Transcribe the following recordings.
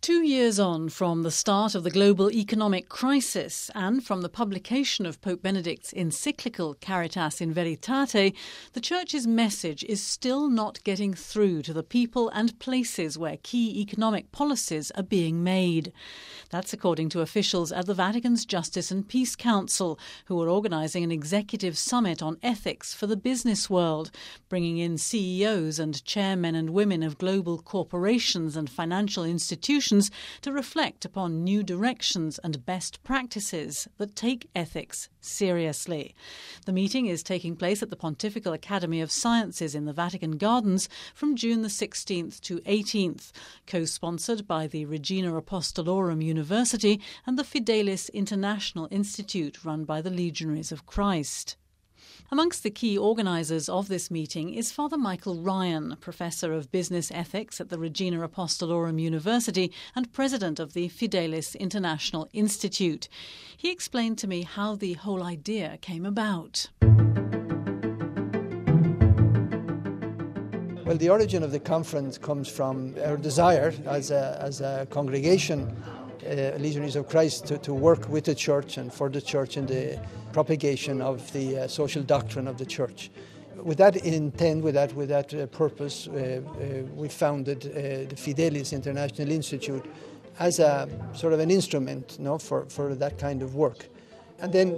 2 years on from the start of the global economic crisis and from the publication of Pope Benedict's encyclical Caritas in Veritate, the Church's message is still not getting through to the people and places where key economic policies are being made. That's according to officials at the Vatican's Justice and Peace Council, who are organising an executive summit on ethics for the business world, bringing in CEOs and chairmen and women of global corporations and financial institutions to reflect upon new directions and best practices that take ethics seriously. The meeting is taking place at the Pontifical Academy of Sciences in the Vatican Gardens from June the 16th to 18th, co-sponsored by the Regina Apostolorum University and the Fidelis International Institute run by the Legionaries of Christ. Amongst the key organisers of this meeting is Father Michael Ryan, Professor of Business Ethics at the Regina Apostolorum University and President of the Fidelis International Institute. He explained to me how the whole idea came about. Well, the origin of the conference comes from our desire as a congregation, Legionaries of Christ, to work with the Church and for the Church in the propagation of the social doctrine of the Church. With that intent, with that purpose, we founded the Fidelis International Institute as a sort of an instrument, for that kind of work. And then,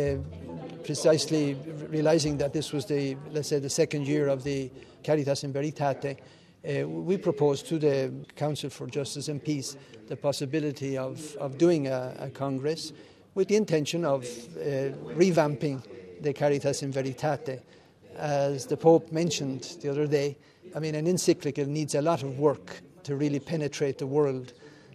precisely realizing that this was the second year of the Caritas in Veritate, we proposed to the Council for Justice and Peace the possibility of doing a congress with the intention of revamping the Caritas in Veritate. As the Pope mentioned the other day, an encyclical needs a lot of work to really penetrate the world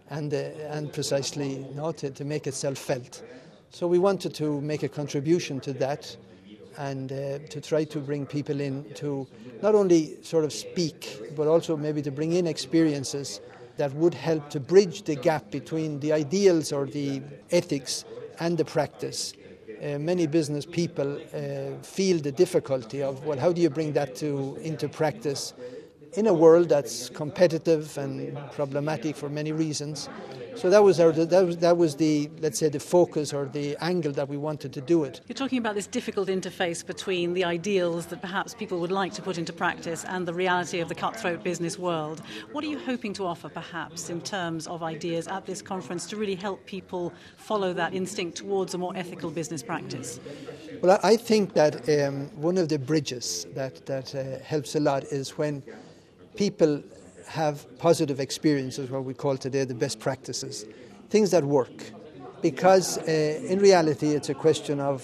and precisely to make itself felt. So we wanted to make a contribution to that and to try to bring people in to not only sort of speak, but also maybe to bring in experiences that would help to bridge the gap between the ideals or the ethics and the practice. Many business people feel the difficulty of, how do you bring that into practice in a world that's competitive and problematic for many reasons? So that was the the focus or the angle that we wanted to do it. You're talking about this difficult interface between the ideals that perhaps people would like to put into practice and the reality of the cutthroat business world. What are you hoping to offer, perhaps, in terms of ideas at this conference to really help people follow that instinct towards a more ethical business practice? Well, I think that one of the bridges that helps a lot is when people have positive experiences, what we call today the best practices, things that work. Because in reality it's a question of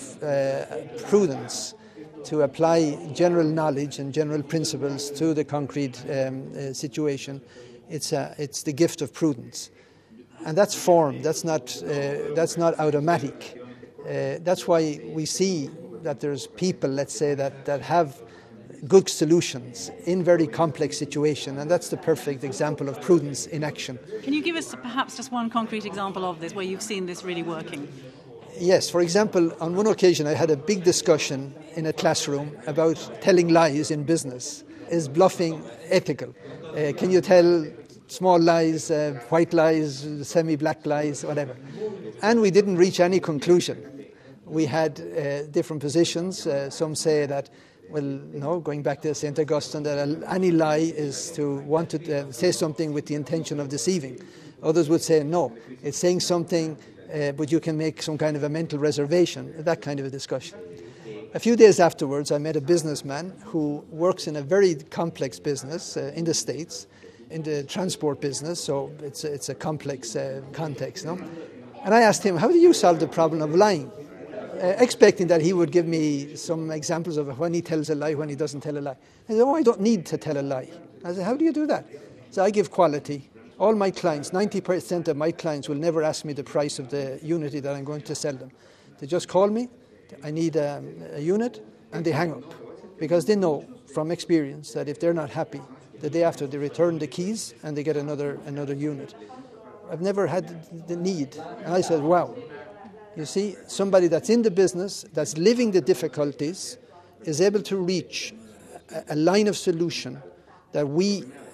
prudence to apply general knowledge and general principles to the concrete situation. It's the gift of prudence. And that's form, that's not automatic. That's why we see that there's people, let's say, that have good solutions in very complex situations, and that's the perfect example of prudence in action. Can you give us perhaps just one concrete example of this, where you've seen this really working? Yes, for example, on one occasion I had a big discussion in a classroom about telling lies in business. Is bluffing ethical? Can you tell small lies, white lies, semi-black lies, whatever? And we didn't reach any conclusion. We had different positions. Some say that, going back to St. Augustine, that any lie is to want to say something with the intention of deceiving. Others would say, no, it's saying something, but you can make some kind of a mental reservation, that kind of a discussion. A few days afterwards, I met a businessman who works in a very complex business in the States, in the transport business, so it's a complex context. No? And I asked him, how do you solve the problem of lying? Expecting that he would give me some examples of when he tells a lie, when he doesn't tell a lie. I said, I don't need to tell a lie. I said, how do you do that? So I give quality. All my clients, 90% of my clients will never ask me the price of the unit that I'm going to sell them. They just call me, I need a unit, and they hang up. Because they know from experience that if they're not happy, the day after they return the keys and they get another unit. I've never had the need. And I said, wow. You see, somebody that's in the business, that's living the difficulties, is able to reach a line of solution that we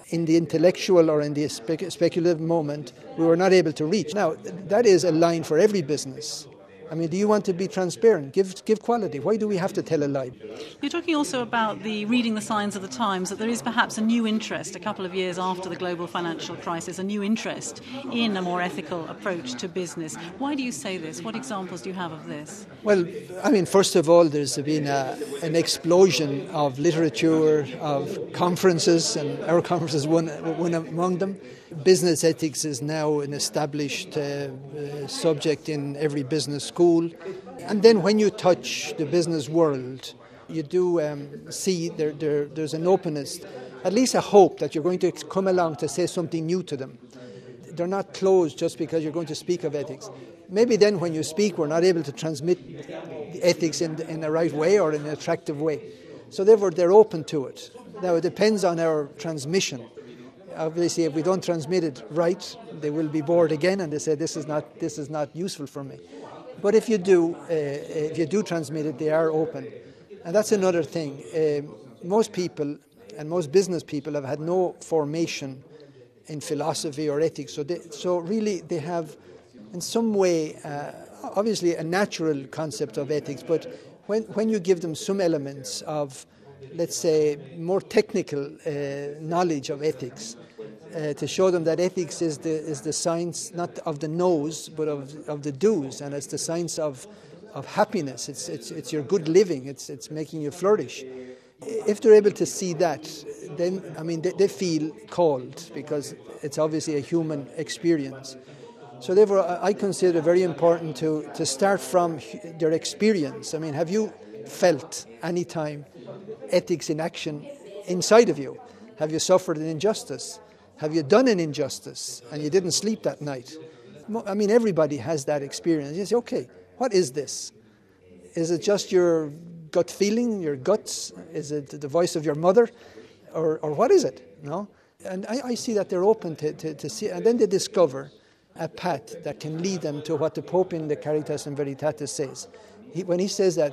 in the intellectual or in the speculative moment, we were not able to reach. Now, that is a line for every business. I mean, do you want to be transparent? Give quality. Why do we have to tell a lie? You're talking also about reading the signs of the times, that there is perhaps a new interest a couple of years after the global financial crisis, a new interest in a more ethical approach to business. Why do you say this? What examples do you have of this? Well, I mean, first of all, there's been an explosion of literature, of conferences, and our conference is one among them. Business ethics is now an established subject in every business school. And then when you touch the business world, you do see there's an openness, at least a hope that you're going to come along to say something new to them. They're not closed just because you're going to speak of ethics. Maybe then when you speak, we're not able to transmit the ethics in the right way or in an attractive way. So therefore, they're open to it. Now, it depends on our transmission. Obviously, if we don't transmit it right, they will be bored again, and they say this is not useful for me. But if you do transmit it, they are open, and that's another thing. Most people and most business people have had no formation in philosophy or ethics, so really they have, in some way, obviously a natural concept of ethics. But when you give them some elements of, let's say, more technical knowledge of ethics, to show them that ethics is the science not of the knows but of the do's, and it's the science of happiness. It's your good living. It's making you flourish. If they're able to see that, then I mean they feel called, because it's obviously a human experience. So therefore, I consider it very important to start from their experience. I mean, have you felt any time ethics in action inside of you? Have you suffered an injustice? Have you done an injustice and you didn't sleep that night? I mean, everybody has that experience. You say, okay, what is this? Is it just your gut feeling, your guts? Is it the voice of your mother? Or what is it? No? And I see that they're open to see, and then they discover a path that can lead them to what the Pope in the Caritas in Veritatis says. When he says that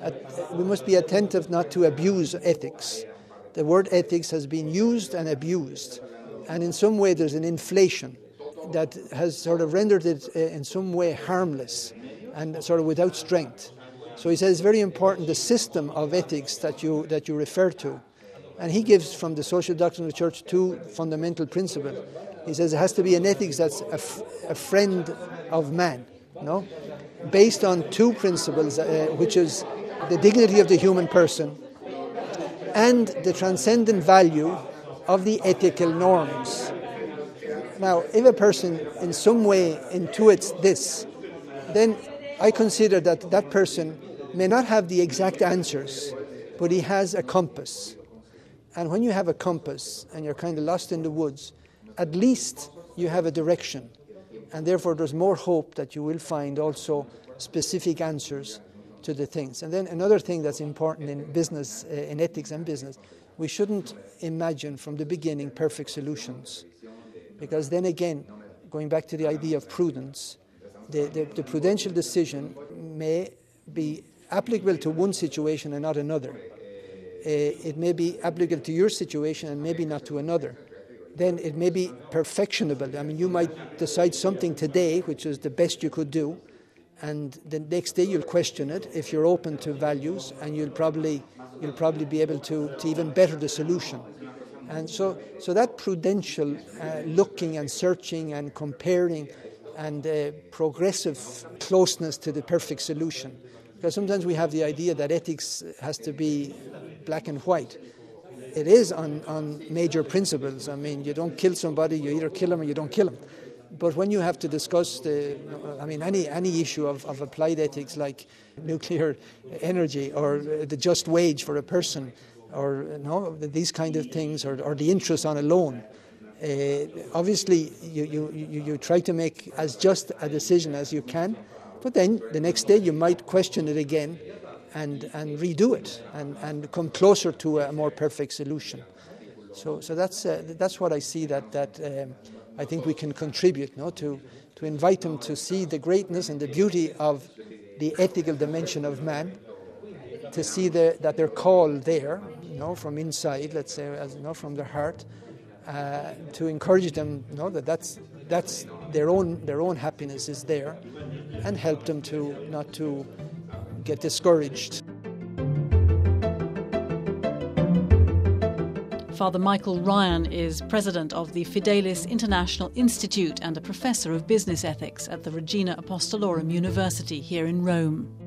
we must be attentive not to abuse ethics. The word ethics has been used and abused. And in some way there's an inflation that has sort of rendered it in some way harmless and sort of without strength. So he says it's very important, the system of ethics that you refer to. And he gives from the social doctrine of the Church two fundamental principles. He says it has to be an ethics that's a friend of man, no? Based on two principles, which is the dignity of the human person and the transcendent value of the ethical norms. Now, if a person in some way intuits this, then I consider that person may not have the exact answers, but he has a compass. And when you have a compass and you're kind of lost in the woods, at least you have a direction. And therefore there's more hope that you will find also specific answers to the things. And then another thing that's important in business, in ethics and business, we shouldn't imagine from the beginning perfect solutions. Because then again, going back to the idea of prudence, the prudential decision may be applicable to one situation and not another. It may be applicable to your situation and maybe not to another. Then it may be perfectionable. I mean, you might decide something today which is the best you could do, and the next day you'll question it if you're open to values, and you'll probably be able to even better the solution. And so that prudential looking and searching and comparing and progressive closeness to the perfect solution. Because sometimes we have the idea that ethics has to be black and white. It is on major principles. I mean, you don't kill somebody, you either kill them or you don't kill them. But when you have to discuss any issue of applied ethics like nuclear energy or the just wage for a person, or these kind of things, or the interest on a loan, obviously you try to make as just a decision as you can, but then the next day you might question it again and redo it and come closer to a more perfect solution. So that's what I see that I think we can contribute, to invite them to see the greatness and the beauty of the ethical dimension of man, to see that they're called there, from inside, let's say, from their heart, to encourage them, that's their own happiness is there, and help them to not to get discouraged. Father Michael Ryan is president of the Fidelis International Institute and a professor of business ethics at the Regina Apostolorum University here in Rome.